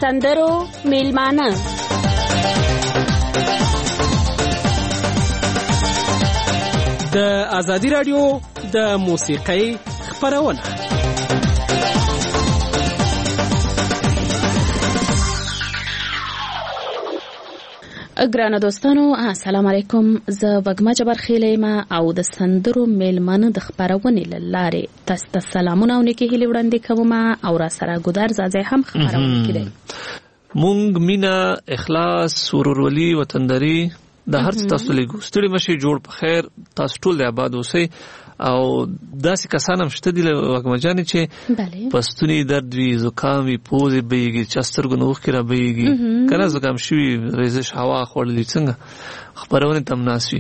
سندرو میلمانه د ازادي رادیو د موسیقۍ خپرونه. ګرانه دوستانو السلام علیکم. زه وګما جبر خیلیم او د سندرو میلمانه د خبرونې لاره تاسو ته سلامونه او نیکی هیله وړاندې کوم او را سره ګودر زازه هم خبرونه کړي. مونږ مینا اخلاص ورورولي وطنداري د هر څه تاسو لګو ستړي مشي جوړ په خیر تاسو ټول د آباد اوسئ او داسې کسان هم شته دي وګمجانې چې پستونی درد وي زکامي پوزې بېږي چسترګو نوخ کې را بېږي کنه زکام شوي ریزش هوا خوړلې څنګه خبرونه تم ناسوي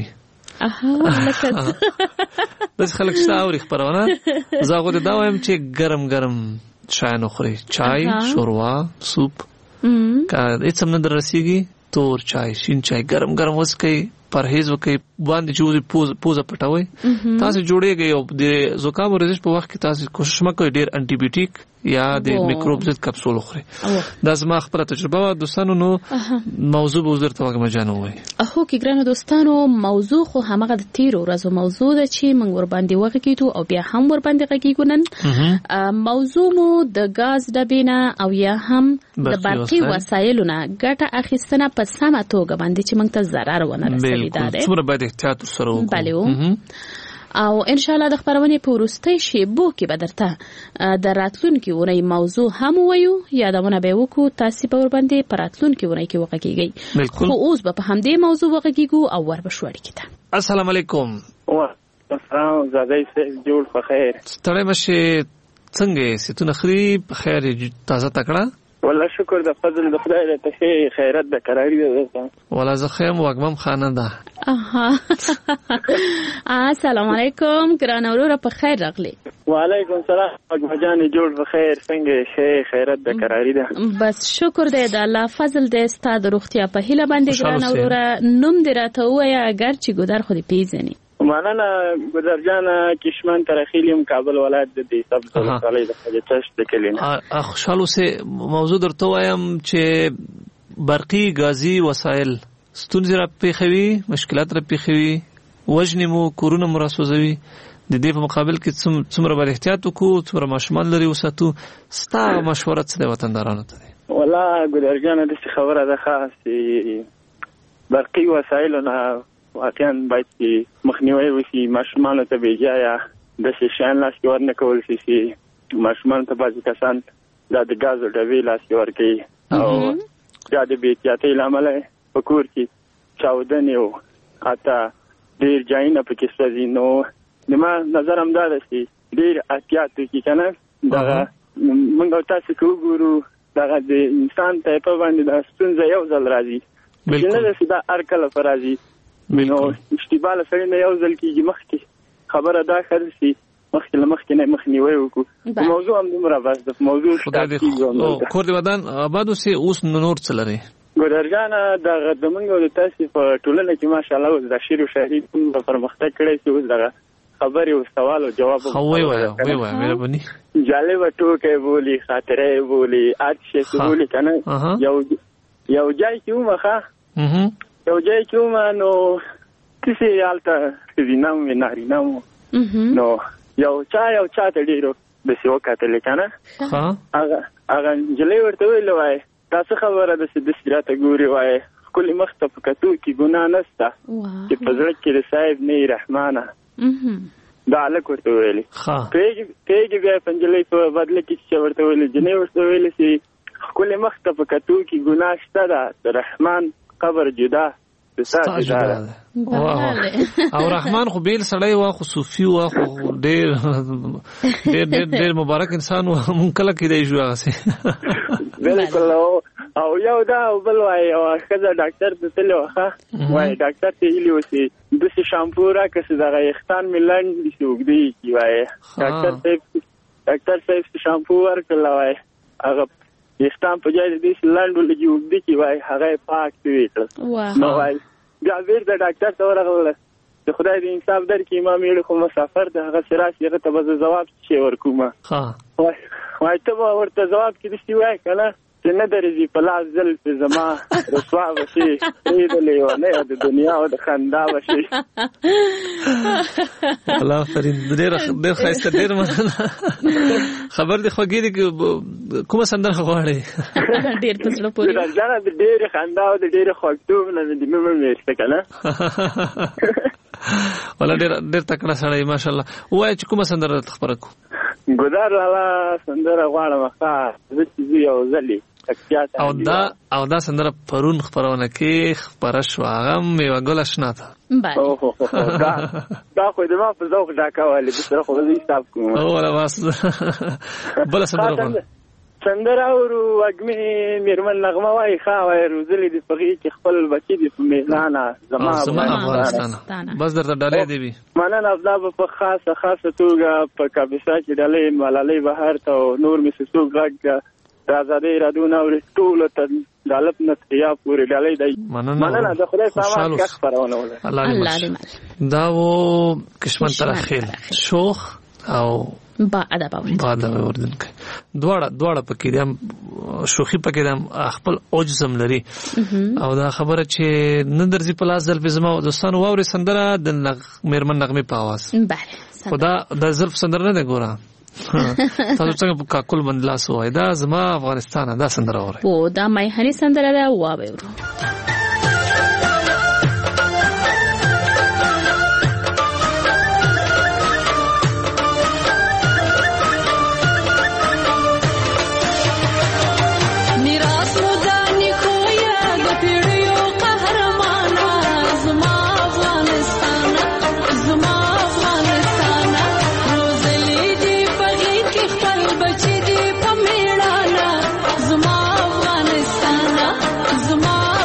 بس خلک شته اوري خبرونه زه غوډه دا وایم چې ګرم چای نه خوري چای شوروا سوپ کا هیڅ هم نه درسيږي تور چای شین چای ګرم وسکي پرهیز وکي باندې جوړي پوزه پټوي تاسو جوړيږي او د زکام او رزش په وخت کې تاسو کوشش وکړئ ډېر انټي بیوټیک یا د میکروب ضد کپسول خوري. دا زما خپله تجربه و دوستانو. نو موضوع به وزر ته وګم جانو وي اخو کې ګرانو دوستانو موضوع خو همغه د تیر ورځو موضوع ده چې موږ ور باندې وغږیدو او بیا هم ور باندې غږیږو نن. موضوع مو د غاز ډبینه او یا هم د برقي وسایلو نه ګټه اخیستنه په سمه توګه باندې چې موږ ته ضرر ونه رسوي. دا ده څومره باید احتیاط سره وکړو او ان شاء الله د خبرونې په وروستۍ شیبو کې به درته د راتلونکي ونې موضوع هم وایو یادونه به وکړو تاسو په ور باندې پر راتلونکي ونې کې وغږیږئ. خو اوس به په همدې موضوع وغږیږو او ور بشوړی کیته. السلام علیکم. السلام زادای سه جوړ په خیر ستړی مشه څنګه ستونه خري په خیر تازه تکړه والله شکر د فضل د خدای له ته خیرت د قراری ده والله زه خیم وګمم خانه ده. السلام علیکم ګران اورور په خیر راغلی. وعلیکم السلام وګمجان جوړ په خیر څنګه خیرت د قراری ده. بس شکر دې د الله فضل دې ستاسو روغتیا په هیله باندې ګران اورور نوم دې راته وایا اگر چې ګودر خو دې پیژنې. مننه ګودر جان کشمن ترخیلیم کابل ولایت د دې سب ولسوالۍ د خجچش د کلینه. خوشاله سه موضوع درته وایم چې برقي غازي وسایل ستونزې را پیښوي مشکلات را پیښوي وژنې مو کورونه مو راسوځوي. د دې په مقابل کې څومره باید احتیاط وکړو څومره ماشومان لري وساتو ستا مشوره څه د وطندارانو ته دی؟ والله ګودر جان د خبره ده خاصه برقي وسایل نه واقعا باید مخنیوي وشي ماشومان ته بیجایا د شیشان لاس کې ورنه کول شي ماشومان ته بعضی کسان د غاز ډبې لاس کې ورکي او دا د بیتیاتې لامل په کور کې چاودنې او حتی ډیر ځایونه پکې سوځي. نو زما نظر هم دا ده چې ډیر احتیاط وکړي کنه دا موږ تاسو وګورو دا د انسان ته په باندې د ستونزه یو ځل راځي چې نه دا هر کله راځي نو اشتباه سره نه یو ځل کېږي مخکې خبره دا خرسي مخکې نه مخنیوي وکړو. موضوع هم دومره بس د موضوع کور دی ودان آبادو سي اوس نور څه لري ګودر جان دا د موږ د تاسو په ټولنه کې ماشاءالله د شعر او شاعري په پرمختګ کړی چې اوس دغه خبرې او سوال او جواب وای مهرباني جالب ټوکې بولی خاطرې بولی اچھے بولی کنه یو ځای کې ومخه یو ځای کې نو کسی حالته زینام نارینام نو یو چا ته ډیرو د سیو کاتل کنه هغه جلې ورته ویل وای تاسو خبره د سیرته ګوري وای کله مخته پکاتو کې ګناه نشته چې په ځل کې د صاحب نه رحمانه دا الک ورته ویلي پیګي بیا پنځلې په بدل کې چې ورته ویلي جنې ورته ویلي چې کله مخته پکاتو کې ګناه شته د رحمان قبر جدا او رحمان خو بیل سړی وا خو صوفي وا خو ډېر مبارک انسان و مونږ کله کې دی جو هغه بالکل او یو دا بل وای او خزه ډاکټر ته تلو ښه وای ډاکټر ته ویلو چې د شامپو را کسه دغه یختان ملان دي سوګدي کی وای ډاکټر صاحب شامپو ورکړل وای هغه یختان په ځای دې لاندو لګي وګدي کی وای هغه پاک دی نو وای بیا ویر د ډاکټر ته ورغله د خدای دې انصاف درکې امام یې خو مسافر د هغه سراش یې ته به جواب شي ورکوما ها وای ته ورته جواب کې دې وای کنه چې نه درځي په لاس زلفې زما رسوا بشي د لیونۍ د دنیا او د خندا بشي. الله فرین ډېر ښایسته ډېر مننه. خبر دې خوږې دي کومه سندره غواړې؟ ډېر په زړه پورې راځه د ډېرې خندا او د ډېرې خوږتوب نه مې میشته که نه. ولا ډېر تکړه سړی ماشاءالله. ووایه چې کومه سندره راته خپره کړو؟ ګلدار لالا سندره غواړم ښه زه چې زوی او زلي او دا سندره پرون خپرونه کې خپره شوه هغه میوه ګله شنه ده. دا خو د ما په ذوق ډاکوالې بسره خو زه حساب کوم. ولا بس بله سندره غواړم سندره اورو وږمې میرمن نغمه وایي ښه وایي روزلې دې په غېږ کې خپل بچي دې په میلانه زما افغانستانه. بس درته ډالۍ دې وي. مننه. دا به په خاصه توګه په کاپیسا کې ډالۍ ملالۍ بهر ته او نور مې څوک غږ د ازادۍ رادیو اوري ټولو ته د الف نه تیا پورې ډالۍ دی. مننه. د خدای سامان کا خبرونه وله. الله دې دا و کشمن ترخیل شوخ او با ادب اوردونکو دواړه پکې دي. شوخي پکې د خپل اوجزم لري او دا خبره چې نه درځي په لاس زلفې زما دوستانو واوري سندره د میرمن نغمې په आवाज. خدا د زلف سندره نه ګوره تاسو څنګه په کاکل باندې لاس وای دا زما افغانستان دا سندره وره او دا مې هني سندره دا واورو. زما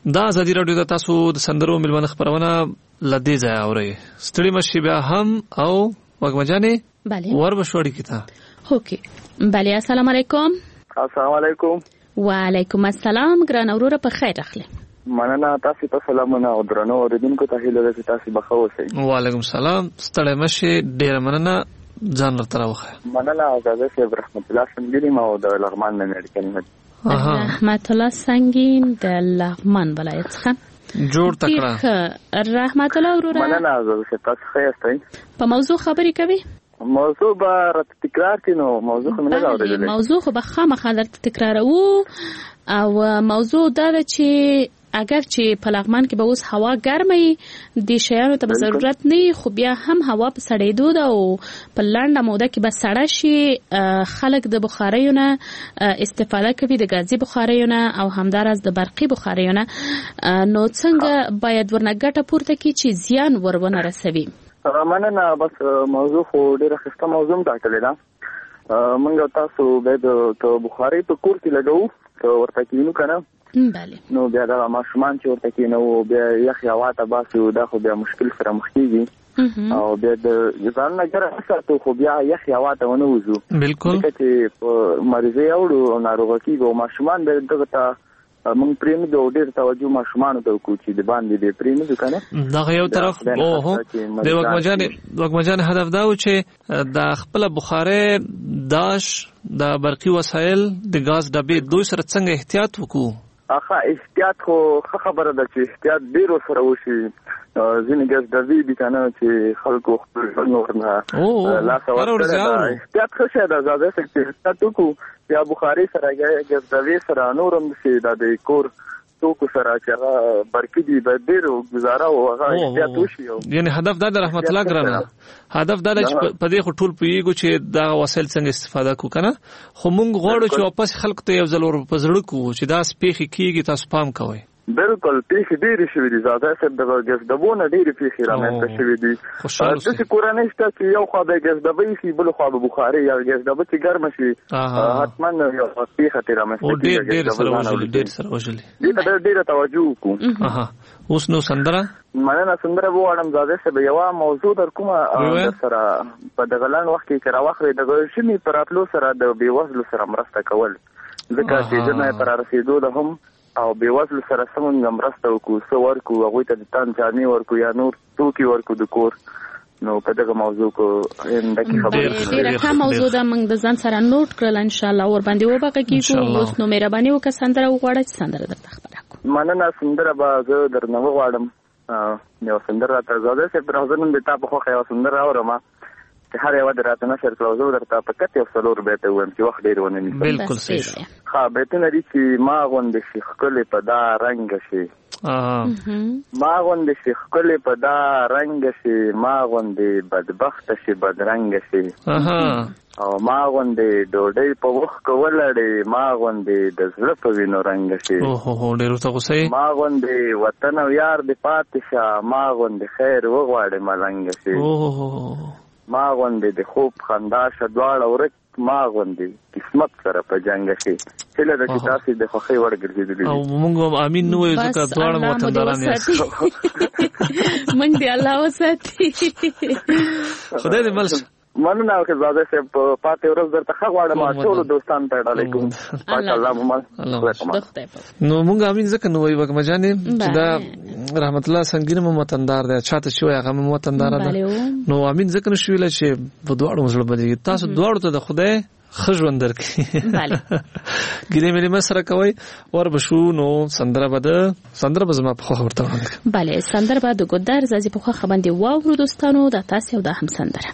دا ازادي رادیو د تاسو د سندرو ملمنه خبرونه لدې ځای اوري ستړي مشي بیا هم او وګمجانې بله ور بشوړی کیته اوکې بله السلام علیکم. السلام علیکم. وعلیکم السلام ګران اوروره په خیر اخلي. مننه تاسو ته سلامونه او درنو اوریدونکو ته هیله ده چې تاسو بخښه اوسئ. وعلیکم السلام ستړي مشي ډیر مننه ځان لرته راوخه. مننه آزاده صاحب رحمت الله سنگین ما د لغمان نه میډیکل رحمت الله سنگین د لغمان ولایت څخه جوړ تکړه. رحمت الله وروره مننه آزاده صاحب تاسو ښه یاستئ. په موضوع خبرې کوي؟ موضوع به رات تکرار کینو موضوع خو نه اورېدلې. موضوع خو به خامخا درته تکرارو او موضوع دا ده چې اگر چې په لغمان کې به اوس هوا ګرمه د شیانو ته به ضرورت نه خو بیا هم هوا په سړېدو ده او په لنډه موده کې به سړه شي. خلک د بخاریو نه استفاده کوي د ګازي بخاریو نه او همداراز د برقي بخاریو نه. نو څنګه باید ورنه ګټه پورته کړي چې زیان ورونه رسوي؟ مننه بس موضوع خو ډیره ښه موضوع ټاکلې ده. موږ تاسو باید ته بخاري په کور کې لګو ته ورته کینو کنه بله نو بیا دا ماشومان چې ورته کینو بیا یخ هوا ته باسو دا خو بیا مشکل سره مخ کیږي او بیا د ځان نه ګرځي ساتو خو بیا یخ هوا ته ونه وځو. بالکل چې مریضي اوړو ناروغ کیږي ماشومان به دغه ته مونږ پرېم د ډېر توجه ماشومان ته وکړو چې د باندې د پرېم د کنه دا یو طرف اوه د وګمجان هدف دا و چې د خپل بخاره داش د برقي وسایل د غاز ډبې دوی سره څنګه احتیاط وکړو؟ اخا احتیاط خو خبره ده چې احتیاط ډیر سره وشي. ځینې ګاز ډبې دي کنه چې خلکو خپل نور نه لا سوال احتیاط ښه شه ده زاده چې احتیاط وکړو. یا بخاري سره ګاز ډبې سره نورم شي د کور توکو سره چې هغه برقي دي به ډیر گزاره او هغه احتیاط وشي. یعنی هدف دا د رحمت الله ګرانه هدف دا چې په دې ټول پیږو چې دا وسایل څنګه استفاده کو کنه خو مونږ غواړو چې واپس خلکو ته یو ځل ور په زړه کو چې دا سپېخي کیږي تاسو پام کوئ. بالکل پیښې ډېرې شوې دي زاده صاحب د ګاز ډبونه ډېرې پیښې رامنځته شوې دي. داسې کورنۍ شته چې یو خوا به ګاز ډبې شي بل خوا به بخاري یا ګاز ډبه چې ګرمه شي حتما یو پیښه ترې رامنځته کېږي. ډېر سره وژلي دې ته ډېره توجه وکړو. اوس نو سندره مننه سندره وواړم زاده صاحب یوه موضوع در کومه سره په دغه لنډ وخت کې راواخلئ د ژمي په راتلو سره د بېوزلو سره مرسته کول ځکه چې ژمی په رارسېدو ده هم او بېوزلو سره څنګه مرسته وکړو څه ورکړو هغوی ته د تن جامې ورکړو یا نور توکي ورکړو د کور. نو په دغه موضوع کو اندکی خبرې ډېره ښه موضوع ده موږ د ځان سره نوٹ کړل ان شاء الله ور باندې وبغږیږو. اوس نو مهرباني وکړه سندره وغواړه چې سندره درته خبره کوم. مننه سندره به زه درنه وغواړم یو سندره راته زاده صاحب راځه نن د تا په خوښه یو سندره اورم چې هر یو درته نشر کړو زه درته په کته یو څلور بیت وایم چې وخت ډېر ونه نیسي. بالکل صحیح ښه بیتونه دي چې ما غوندې شي ښکلې په دا رنګ شي ما غوندې شي ښکلې په دا رنګ شي ما غوندې بدبخته شي بدرنګ شي او ما غوندې ډوډۍ په وخت ولړې ما غوندې د زړه په وینو رنګ شي ما غوندې وطن او یار دې پاتې شه ما غوندې خیر وغواړې ملنګ شي ما غوندې د خوب خندا شه دواړه ورک ما غوندې قسمت سره په جنګ شي. هیله ده چې تاسو د خوښۍ وړ ګرځېدلي او موږ امین نو یو ځکه دواړه وطنداران یاست. موږ دې الله وساتي خدای دې مل مننه او زاده صاحب پاتې ورځ درته ښه غواړم ټولو دوستانو ته ډالۍ کوم. نو موږ امین ځکه نو وایو وګمجانې چې دا رحمت الله سنگین مو وطندار دی چاته شوی هغه مو وطندار ده نو امین ځکه نشو ویل چې په دواړو مزړه بدی تاسو دواړو ته د خدای خژوند درکې. بله ګیرې مې مسره کوي ور بشو نو سندره به زما په خو ورته وړاندې. بله سندره به د ګودر زازي په خو باندې واورو دوستانو دا تاسو یو د هم سندره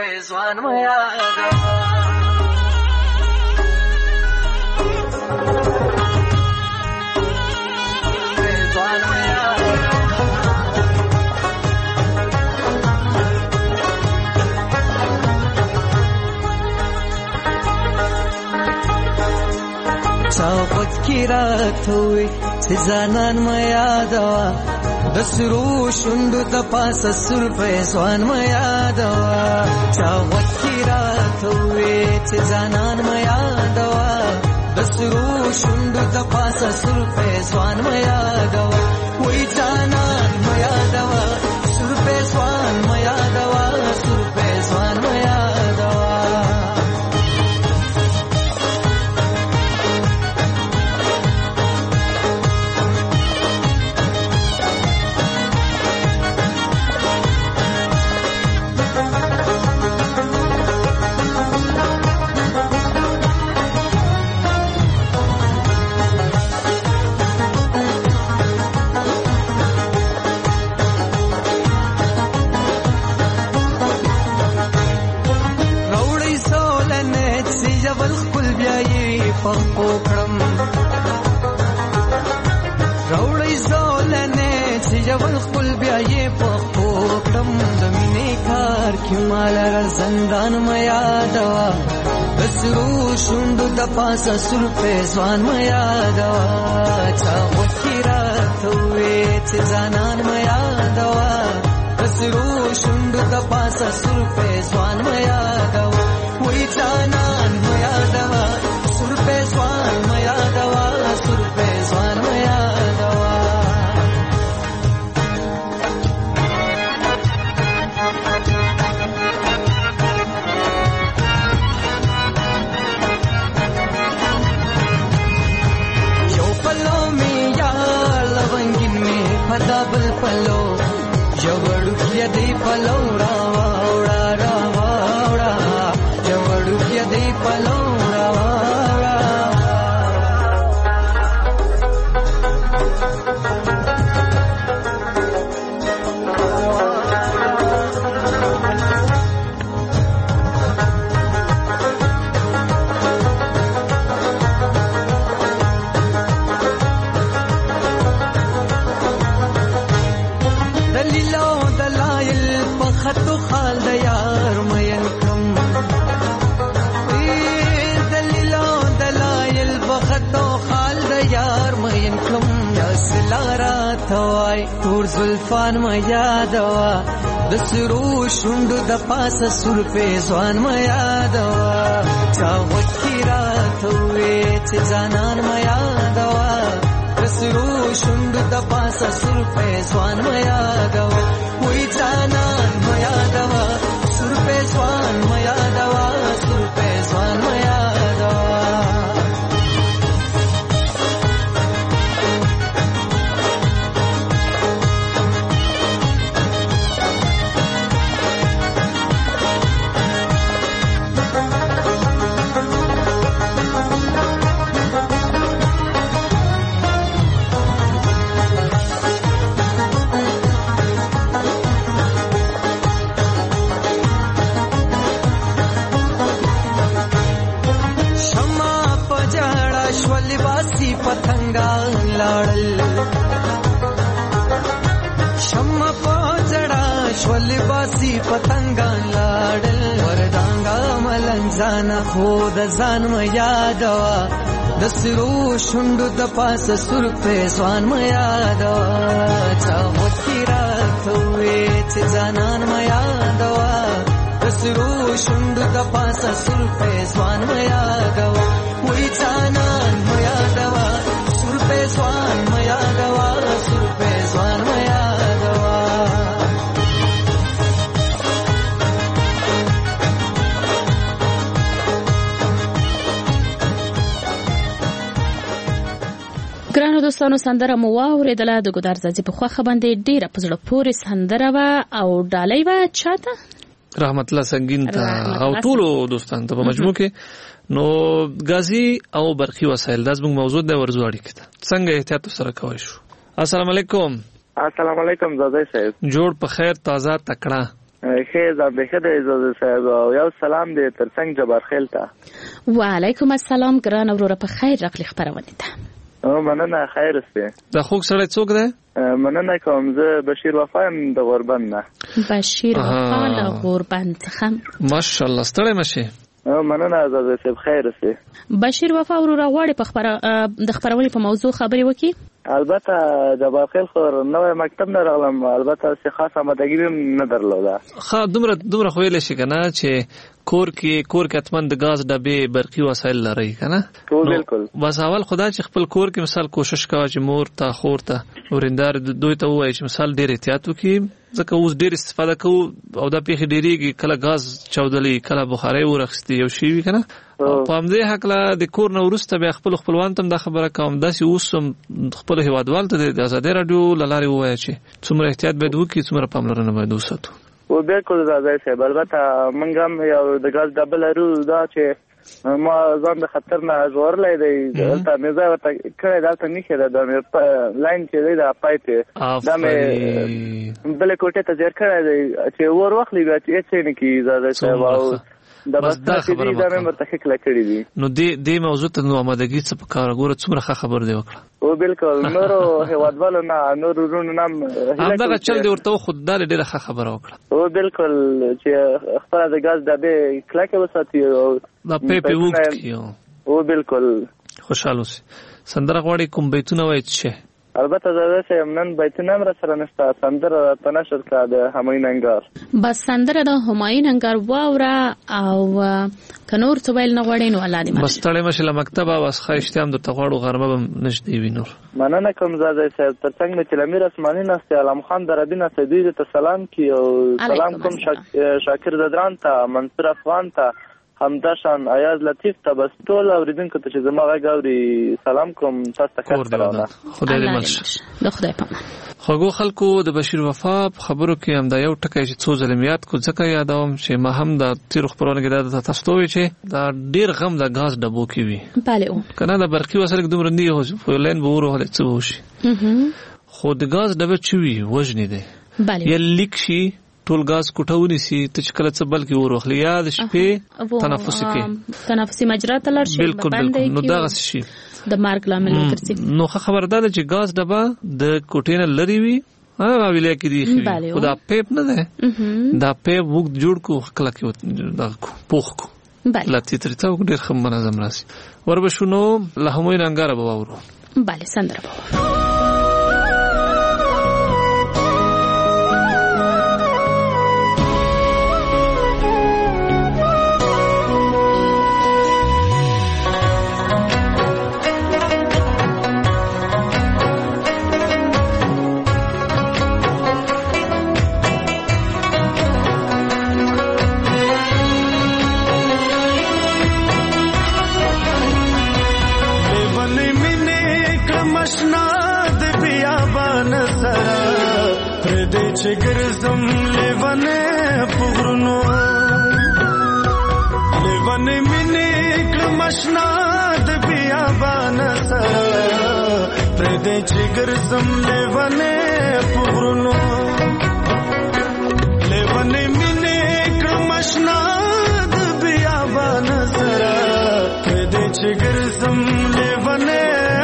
چاوت کی رات ہوئی سزانان میا دوا دسرو شندو تپاس سر پیسوان میا دوا چاوت کی رات ہوئی سزانان میا دوا بسرو شوندو د پاسه سر پیسوان میا دوا وای جانان میا دوا سر پیسوان میا دوا سر پیسوان میا دوا پخپو کړم راوړی زولنه چې جوړ خپل بیا یې پخپو کړم د مینې کار کې مال را زندان میا دوا بسرو شوندو د پاسه سر پیسوان میا دوا چا وکیرا ته چې ځانان میا دوا بسرو شوندو د پاسه سر پیسوان میا دوا وای ځانان میا دوا سر پیسوان میا دوا سر پیسوان میا دوا یو پلو می یا لونګین می پدا بل پلو جوړو کې دی پلو را وړا را وړا جوړو کې دی پلو خطو خال د یار مین کم دلیلو دلایل بخطو خال د یار مین کم یاسلارا توای تور زلفان میا دوا د سرو شوندو د پاسه سر پیسوان میا دوا چا وکیرا توې چې ځانان میا دوا د سرو شوندو د پاسه سر پیسوان میا دوا وای ځانان میا دوا سر پیسوان میا دوا سر پیسوان میا دوا پتنګان لاړل شمع پوجړه شول باسي پتنګان لاړل وردانګا ملنځان خود ځان م یادوا د سرو شوندو د پاسه سر پیسوان م یادوا چا وکیرا توې چې ځانان م یادوا د سرو شوندو د پاسه سر پیسوان م یادوا وای ځانان م یادوا سر پیسوان م یادوا سر پیسوان م یادوا ګرانو دوستانو سندره مو واورېدله د ګودر زازي په خوښه باندې ډېره په زړه پورې سندره وه او ډالۍ وه چاته رحمت الله سنگین ته او ټولو دوستانو ته په مجموع کې نو غازی او برقي وسایل دا زموږ موضوع دی ورزو اړیکه ده څنګه احتیاط سره کوی شو السلام علیکم السلام علیکم زازي صاحب جوړ په خیر تازه تکړه خیر زابه خیر زازي صاحب یو سلام دې ترڅنګ جبار خیل ته وعلیکم السلام ګران وروره په خیر راغلی خبرونه ده مننه خیر سته د خوږ سره څوک ده مننه کوم زه بشیر وفایم د غوربند نه بشیر وفا د غوربند څخه ماشاءالله ستړی مشه مننه زازي صاحب خیر سته بشیر وفا وروره غواړي په د خبرونې په موضوع خبرې وکړي البته د باقیل خو نوې مکتب نه راغلم، البته چې خاص آمادګي نه درلوده. ښه دومره خو ویلی شي که نه چې کور کې حتما د ګاز ډبې برقي وسایل لرئ که نه؟ بالکل. بس اول خدا چې خپل کور کې مثال کوشش کوه چې مور ته خور ته ورېندار دوی ته ووایي چې مثال ډېر احتیاط وکړي، ځکه اوس ډېر استفاده کوو او دا پیښې ډېرېږي، کله ګاز چاودلی کله بخارۍ ورخیستې یو شی وي که نه. په همدې هکله د کور نه وروسته بیا خپلو خپلوانو ته هم دا خبره کوم، داسې اوس هم خپلو هېوادوالو ته د ازادۍ راډیو له لارې ووایه چې څومره احتیاط باید وکړي، څومره پاملرنه باید وساتو. و بالکل راځي صاحب، البته موږ هم یو د ګاز ډبه لرو، دا چې ما ځان د خطر نه ژغورلی دی، دلته مې ځای ورته کړی، دلته نښې ده، دا مې لاین چې دی دا پایپ دا مې بلې کوټې ته ځیر کړی دی چې اور واخلي بیا چې هېڅ شی نه کېږي راځي صاحب. او دا بس دا خبره دا مې ورته ښه کله کړي دي. نو دې موضوع ته نو آمادګي څه پکار، ګوره څومره ښه خبر دی وکړه. او بالکل نورو هېوادوالو نه نورو وروڼو نه همدغه چل دې ورته وښود، دا ډېره ښه خبره وکړه. او بالکل چې خپله د ګاز ډبې کلکې وساتي او دا پیپ یې اوږد کړي. او بالکل خوشحال اوسئ. سندره غواړئ کوم بیتونه وایي څه شی؟ البته زه چې نن بیتونه هم را سره نشته، سندره په نشر کړه د همایون انګار. بس سندره د همایون انګار واوره، او که نور څه ویل نه غواړئ نو الله دې مل. بس ستړی مه شئ له مکتبه، بس ښه اشتیا هم درته غواړو، غرمه به نږدې وي. نور مننه کوم زاده صاحب، تر څنګ مې چې له امیر اسماني ناستې علم خان دربي ناستې دوی ته سلام کړي، او سلام کوم شاکر زدران ته، منصور افغان ته، همداشان ایاز لطیف ته، بس ټول اوریدونکو ته چې زما غږ اوري سلام کوم. تاسو ته ښه سلامونه. خدای دې مل شه. د خدای په امان. خوږو خلکو، د بشیر وفا په خبرو کې هم دا یو ټکی چې څو ځله مې یاد کړو، ځکه یادوم چې ما هم د تېرو خپرونو کې دا تاسو ته وویل چې دا ډېر غم د ګاز ډبو کې وي. بله که نه د برقي وسایل دومره نه وي، په لین به وروهلی څه به وشي، خو د ګاز ډبه چې وي وژنې دی. یا لیک شي ټول ګاز کوټه ونیسي، ته چې کله څه بل کې ور واخلي، یا د شپې تنفسي کې تنفسي مجرا ته لاړ شي، بالکل. نو دغسې شي د مرګ لامل وګرځي. نو ښه خبره دا ده چې ګاز ډبه د کوټې نه لرې وي، ویلیا کې دی خو دا پیپ نه دی، دا پیپ اوږد جوړ کړو، کلک یې پوخ کړو، لتې ترې ته ډېر ښه منظم راسي. وربشو نو له همایون انګاره به واورو. بله سندره به واورو. ګرځم لیوانه پغرونو لیوانه مینې کړم آشنا د بیابان سره پر دې چې ګرځم لیوانه پغرونو لیوانه مینې کړم آشنا د بیابان سره پر دې چې ګرځم لیوانه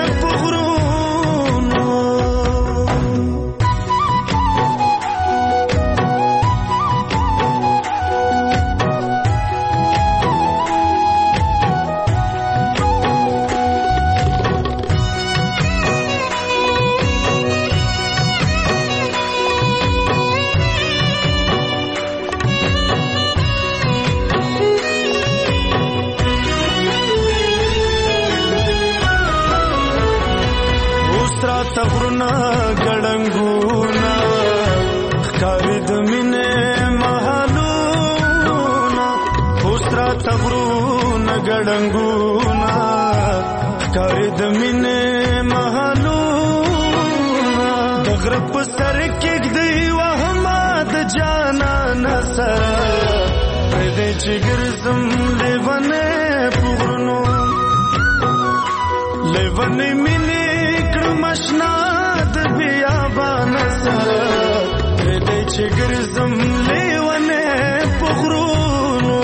تغرنا ګړنګونا ښکارې د مینې محلونا اوسرا تغرنا ګړنګونا ښکارې د مینې محلونا د غره په سر کېږدی وهما د جانان سره پرې چې ګرځم لیوانې پغرونو لیوانې مینې مشنا د بیابان سره دې چې ګرځم لیوانه پغرونو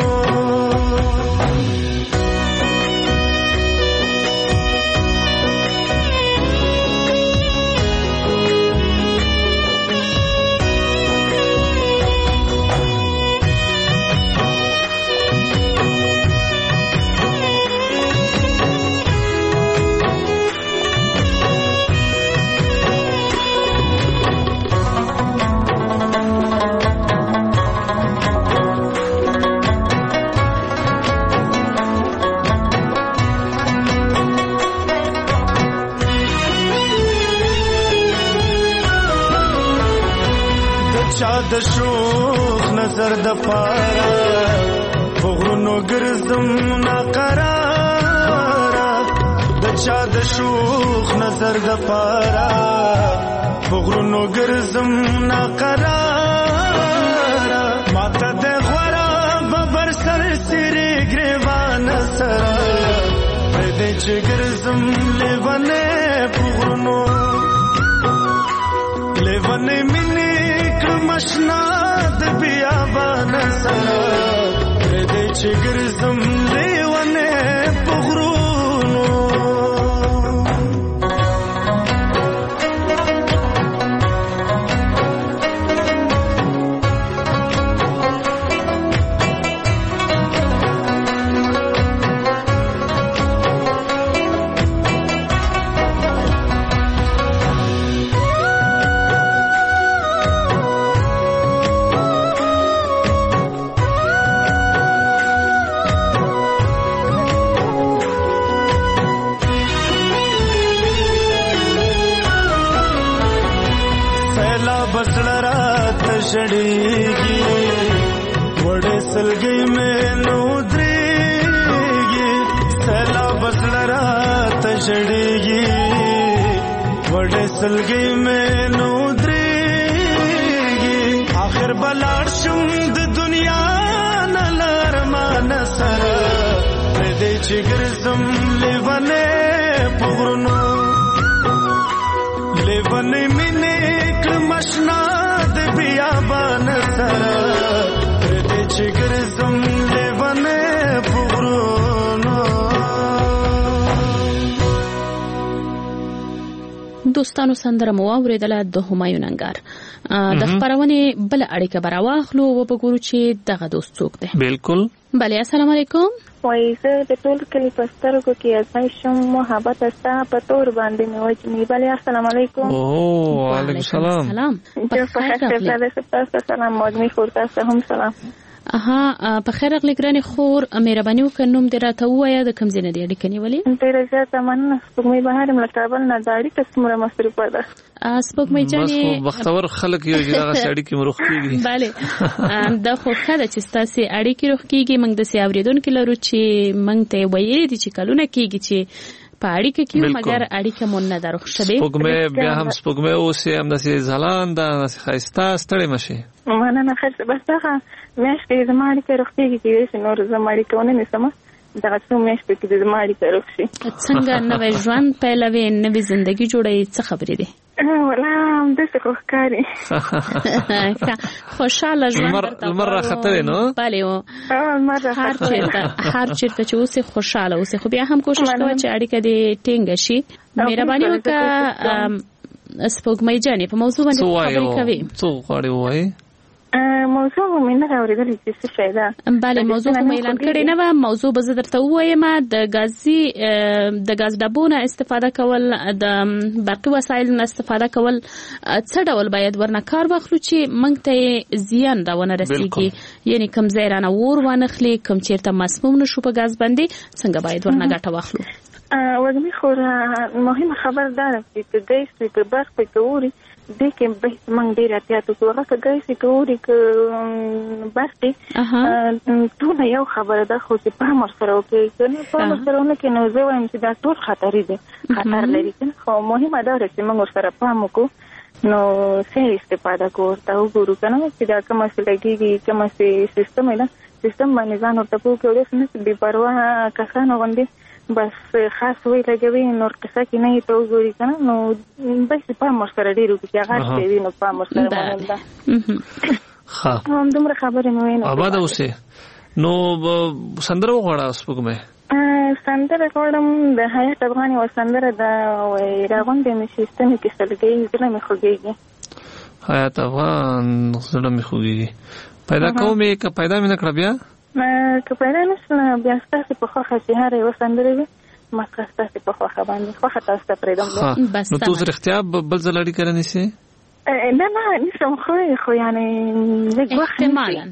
چا د شوخ نظر د پارا وغرونو ګرځم ناقرارا د چا د شوخ نظر د پارا وغرونو ګرځم ناقرارا ماته د غورا ببر سر سری ګریوان سره دې چې ګرځم لیوانه وغرونو لیوانه مینه کمشنا د بیابان سره دې چې ګرځم لیوانه وغرونو شڑیگی وڑے سلگی میں نودریگی سیلا بسلرات شڑیگی وڑے سلگی میں نودریگی آخر بلاڑ شمد دنیا نلارمان سر دے چگرزم لیوانے پغرنو لیوانے مینے کمشنا بیابان سره دې چې ګرځم لیوانه پغرونو. دوستانو سندره مو اوریدله د همایون انګار. د خبرونه بل اړیکه براواخلو او وګورو چې دغه دوست څوک دی. بالکل. بله السلام علیکم. وای زه د ټول کلی پسترګو کې ازمایشم محبت استا په تور باندې مې وجنی. بله السلام علیکم. او وعلیکم السلام. سلام مودمی خورتا هم سلام. په خیر اغلی ګرانې خور مهرباني وکړه نوم دې راته ووایه د کوم ځای نه دې اړیکه نیولې؟ ډېره زیاته مننه. سپوږمۍ بهر یم له کابل نه. د اړیکه څومره مصروفه ده؟ سپوږمۍ جانې بختور خلک یو چې دغسې اړیکې مو روغ کېږي. بله دا خو ښه ده چې ستاسې اړیکې روغ کېږي. موږ داسې اورېدونکي لرو چې موږ ته یې ویلي دي چې کلونه کېږي چې په اړیکه کې یو مګر اړیکه مو نه ده روغ شوې. سپوږمۍ بیا هم سپوږمۍ اوس یې همداسې ځلانده همداسې ښایسته ستړې مه شي. مننه. ښه بس دغه میاشتې زما اړیکه روغ کېږي کېدای شي نور زما اړیکه ونه نیسمه. دغه څو میاشتې کې د زما اړیکه روغ شي. څنګه نوی ژوند پیلوې نوې زندګي جوړوې څه خبرې دي؟ ولا همداسې خو ښکاري. خوشحاله ژوند لمر راختلی نو؟ بلې هر چېرته چې اوسې خوشحاله اوسې خو بیا هم کوشش کوه چې اړیکه دې ټینګه شي. مهرباني وکړه سپوږمۍ جانې په موضوع باندې خبرې کوي. څه غواړې ووایې؟ موضوع مې نه اورېدلې چې څه شی ده. بله موضوع خو مې اعلان کړې نه وه. موضوع به زه درته ووایم. د ګاز ډبو نه استفاده کول د برقي وسایلو نه استفاده کول څه ډول باید ورنه کار واخلو چې موږ ته یې زیان راونه رسېږي. یعنې کوم ځای رانه اور وانخلي کوم چېرته مسموم نشو په ګاز باندې څنګه باید ورنه ګټه واخلو؟ وږمې خو مهمه خبر دا ده چې که ګیس وي که برق وي که اور وي دې کې بحث موږ ډېر احتیاط وکړو. هغه که ګیس وي که اور وي که برق وي ټوله یو خبره ده خو چې پام ورسره وکړئ. که نه پام ورسره ونه کړئ نو زه وایم چې دا ټول خطري دی خطر لري. خو مهمه دا ده چې موږ ورسره پام وکړو نو صحیح استفاده کوو ورته وګورو که نه چې دا کومه څه لګېږي کومه څه سیستم دی سیستم باندې ځان ورته پوه کړو. داسې نه چې بې پروا کسانو غوندې بس خاص وی لګوي نور قصه کې نه ته وګوري که نه نو بس پام ورسره ډېر وکړي چې هغه څه وي نو پام ورسره مهم ده. همدومره خبرې مې ویې نو آباده اوسې. نو سندره وغواړه سپوږمۍ. سندره غواړم د حیات افغان یوه سندره ده وایي راغونډې مې چې ستنې کې سلګۍ زړه مې خوږېږي. حیات افغان زړه مې خوږېږي. پیدا کوم یې که پیدا مې نه کړه بیا که پیدا نه شو بیا ستاسې په خوښه چې هره یوه سندره وي ما ستاسې په خوښه باندې خوښه تاسو ته پرېږدم. نو ته اوس رښتیا بل ځل اړیکه رانیسې؟ نه نیسم خو یعنې لږ وخت احتمالا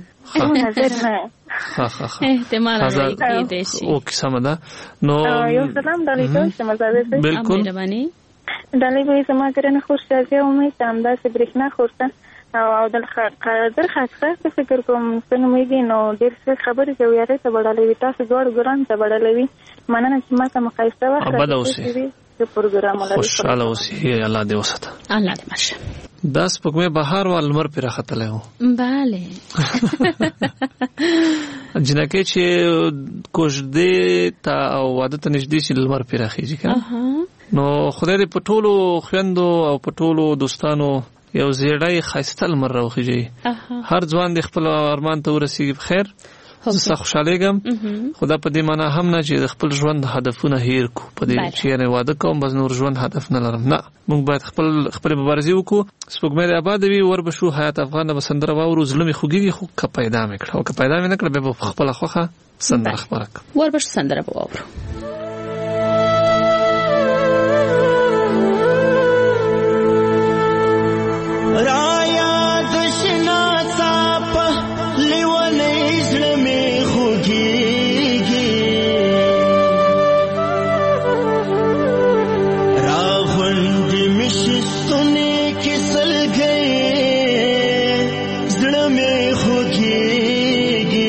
احتمالا کېدای شي. اوکې سمه ده. نو یو سلام ډالۍ کوم شمزاده صاحب. بالکل ډالۍ به یې زما ګرانه خور شازیه امید ته همداسې برېښنا خور ته او د قادر خاصه فکر کوم سنويږي نو ډېر څه خبرې کوي هغه ته وړاندې تاسو دوه ګران ته وړاندې مننه چې ما ته مخایسته وکړه ابدا اوسې په پروګرام لري خوشاله اوسې الله دې وساته الله دې ماشه داس پکمه بهار وال لمر پر راختله هو bale جنکه چې کوژدې تا او واده ته نږدې چې لمر پر راخیږي کنه نو خدای دې پټولو خويندو او پټولو دوستانو یو زیړای خاصه لمر راوخیږي هر ځوان د خپل ارمان ته ورسیږي بخیر زه خوشاله ګم خدا په دې معنا هم نه چې د خپل ژوند هدفونه هیر کو په دې چې نه واده کوم بس نور ژوند هدف نه لرم نه موږ باید خپل مبارزه وکړو سپوږمۍ آباد وي ور بشو حیات افغان بسندره واورو زلمي خوګيږي خو که پیدا مکړه او که پیدا مې نکړه به خپل خوخه سندره خبرک ور بش سندره واورو رایا دشنا صاحب لیونه زلمي خوګيږي راغوندې مشستونه کې سلګي زلمي خوګيږي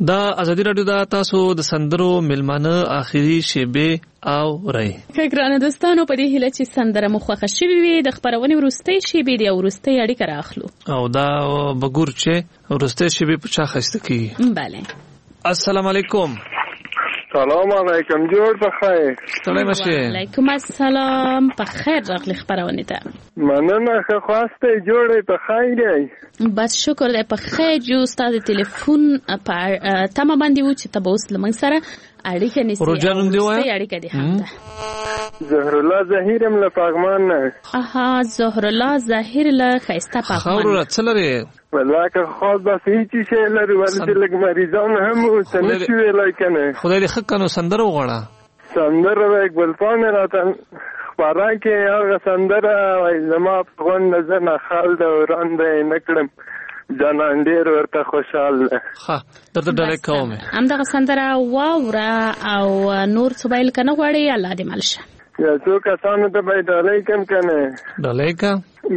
دا ازادي رادیو دا تاسو د سندرو ملمانه اخیری شیبه او رای ګرانه دوستانو په دې هیله چې سندره مو خوښه شوې وي د خبرونې وروستۍ شیبې دی او وروستۍ اړیکه راخلو او دا بګور چې وروستۍ شیبې په چا خسته کی. بله السلام علیکم. سلام علیکم، جوړ بخیر. سلام شه. علیکم السلام، په خیر راغلی خبرونه ته. مننه، ښه خواسته جوړې په خیر دی. بس شکر دې په خیر جو. استاد ټلیفون په تمه باندې و چې تاسو اوس لمن سره اړیکه نیسئ. پروژه دی وای اړیکه دی هم. زهر الله ظهیرم له پاغمان نه. زهر الله ظهیر له خیسته پاغمان. خاور څلره ولکه خاص بس هیڅ شي لري ولې لګ مریضان هم وسنشي ویلای کنه. خدای دې خکنو سندره وغواړه. سندره اقبال پان راته خبره کې هغه سندره وای زما په غون نظر نه خال د وران دی نکړم جانان ډیر ورته خوشاله. ها درته ډلې کومه همدغه سندره واوره او نور څه ویل کنه غواړي الله دې ملشه. یا څو کسانو ته به ډالۍ کم کنه ډالۍ کا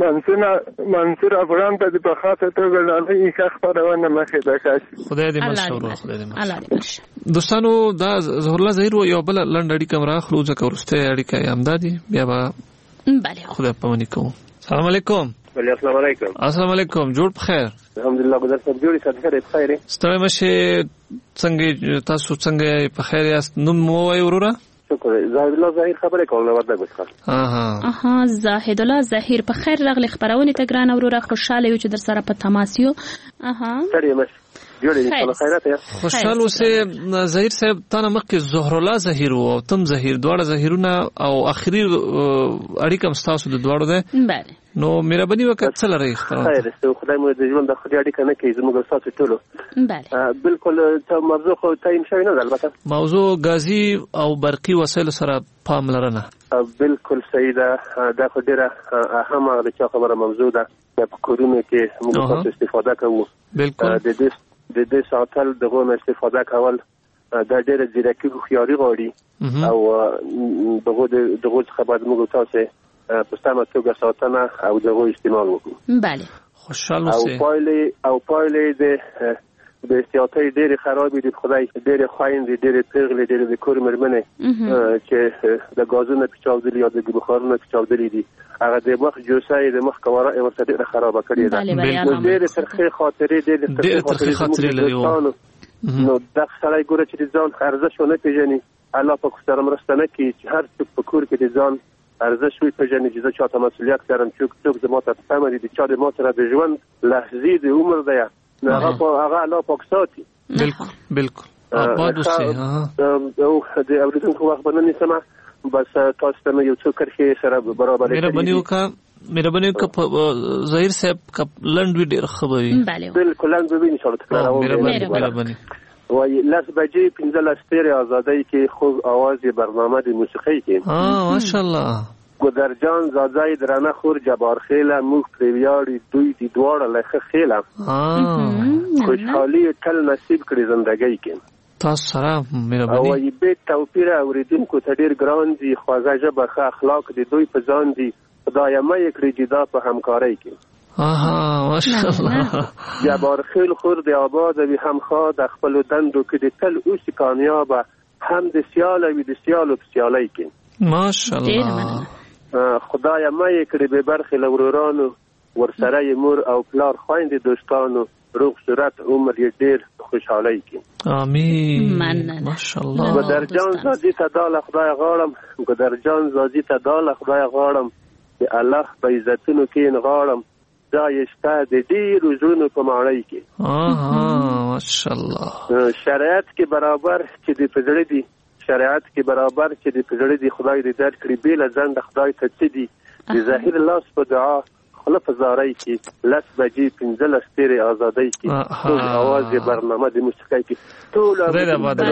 منصور افغان ته په خاطر توګه ډالۍ ښه خبرونه مخې ته کاشي. خدای دې ملشه خدای دې ملشه. دوستانو دا زهر الله ظهیر یو بل لنډ اړیکه راخلو ځکه ورسته اړیکه یې امدادي بیا به بله خدای په منی کوم. السلام علیکم. وعلیکم السلام علیکم. السلام علیکم، جوړ بخیر. الحمدلله ګذر سب جوړی صدقه دې بخیر. ستړی مشه څنګه تاسو څنګه په خیر یاست؟ نوم مو وای وروره؟ شکر. زاهد الله ظهیر خبره کوله ورته ګوښه. زاهد الله ظهیر په خیر راغلی خبرونه ته ګران وروره، خوشاله یو چې در سره په تماس یو. سړی مشه جوړی ان شاء الله خیرات یا خوشاله اوسه. ظهیر صاحب تانه مخکې زهر الله ظهیر او تم ظهیر دواړه ظهیرونه او اخري اړیکه مستاسو د دواړو ده. بله نو مهرباني وکړه څه لري خبره. خیر است، خدای مو د ژوند د خدای اړیکه نه کوي زموږ ساتو ټولو. بله بالکل ته موضوع خو تایم شوی نه البته. موضوع غازی او برقی وسایل سره پاملرنه. بالکل صحیح ده. دا خو ډیره اهمه د چا خبره موضوع ده په کورونو کې موږ تاسو استفاده کوو. بالکل د دې ساتل دغه استفاده کول دا ډیره ځیرکي خو خياري غواړي او دغه څخه بعد موږ تاسو په سمه توګه ساتنه او دغه استعمال وکړو. بله خوشاله اوسئ. او پایلې د استعمال ډېر خراب دي. خدای ډېر خويند ډېر پیغلې ډېر د کور مرمنه چې د غازونو په چاودلي یا د بخارونو په چاودلي دي هغه د مخ جوسای د مخ کوره ورته خراب کړی ده. ډېر ترخه خاطرې لري. نو د سړی ګوره چې ځان ارزښ نه پیژني الله پاک سره مرسته نه کوي چې هر څوک په کور کې ځان ارزښ وي پیژني چې چاته مسؤلیت لرم څوک زما ته پامري دي چې د ما سره د ژوند لحظې د عمر دی هغه الله پاک ساتي. بالکل آباد اوسئ. او د اوریدونکو وخت باندې سمه بس تاسو ته یو څو کرخي سره برابر مهرباني وکړه په ظهیر صاحب لند ویډیو خبري. بالکل لند ویډیو ان شاء الله تکرار. مهرباني وای لاس بجې 15 ستاره آزادۍ کې خوب आवाज برنامه د موسیقۍ کې ماشاءالله ګودرجان زادای درانه خور جبار خیله موږ پریویاړي دوی د دواړه لخه خیله خوشحالي تل نصیب کړی زندګۍ کې تاسو سره مهرباني. او به توپیر اوریدونکو ته ډیر ګران دي خواږه ژبه اخلاق دي دوی په ځان دي خدای مې کړی جدا په همکارۍ کې. ماشاءالله جبار خیل خور د آباد وی هم خوا د خپل دندو کې د تل اوسې کامیاب هم د سیال وی د سیالو په سیالۍ کې ماشاءالله خدای مې کړی به برخه لورورانو ورسره مور او پلار خويندې دوستانو روغ صورت عمر یې ډیر خوشحالي کې. امين ماشاءالله. ګودرجان زادي ته دال خدای غواړم ګودرجان زادي ته دال خدای غواړم چې الله په عزتونو کې غواړم دایشته د ډیرو زونو په ماړی کې ماشاءالله. شریعت کې برابر چې د پزړې دي شریعت کې برابر چې د پزړې دي خدای دې درکړي بیل ځان د خدای ته چې دي د ظاهر الله په دعا خلف زارای کې لس بجې 15 ستاره آزادۍ کې ټول आवाज برنامه د موسیقۍ کې ټول خدای دې بدل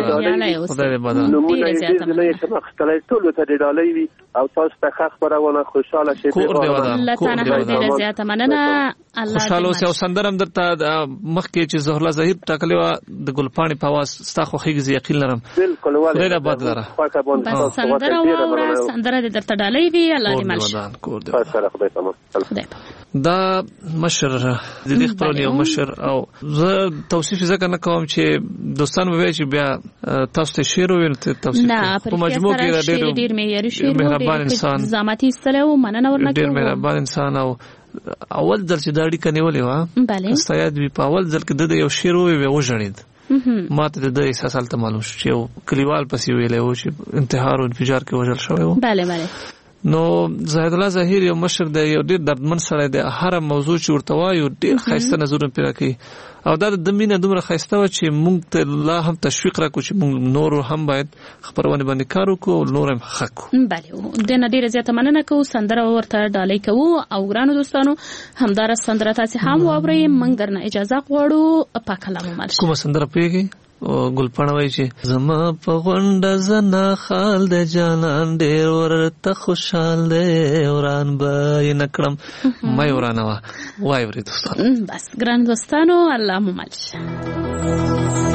نمونه دې نه چې مخستلای ټول ته ډالۍ وي او تاسو ته خبرونه خوشاله شي. الله تعالی دې زیاته مننه خوشاله اوسه. او سندره هم درته مخکې چې زهره ظهیر ټاکلې وه د ګلپاڼې په اواز ستا خوښېږي زه یقین لرم. بالکل خدای دې باد لره. بس سندره واوره، سندره دې درته ډالۍ وي. الله دې مل شي. خدای دا مشر د دې خپرونې یو مشر، او زه توصیف ځکه نه کوم چې دوستان به وایي چې بیا تاسو ته شعر وویل توصیف په مجموع کې ډېر معیاري شعر، مهربان انسان، زاماتي استلو مننه ورنکړو، ډېر مهربان انسان. او اول ځل چې دا اړیکه نیولې وه ستا یاد وي، په اول ځل کې د یو شعر وویل بیا وژړېد. ما ته د احساس هلته معلوم شو چې یو کلیوال پسې ویلی و چې انتحار او انفجار کې وژل شوی و. بله بله. نو زاهد الله ظهیر یو مشر دی، یو ډېر دردمن سړی دی. هر موضوع چې ورته وایو ډېر ښایسته نظرونه پرې راکوي، او دا د مینه دومره ښایسته وه چې موږ ته لا هم تشویق راکړو چې موږ نور هم باید خپرونې باندې کار وکړو او نور هم ښه کړو. بله، دې نه ډېره زیاته مننه کوو. سندره ورته ډالۍ کوو. او ګرانو دوستانو همداره سندره تاسې هم واورئ. موږ درنه اجازه غواړو. پاک الله مو مل شي. کومه سندره پوهېږئ؟ ګلپاڼه وایي چې زما په غونډه زنا خال د جانان ډېر ورته خوشحال دی، وران به یې نه کړم. ما یې ورانه وه. وایي ورې دوستانو. بس ګران دوستانو الله مو مل شي.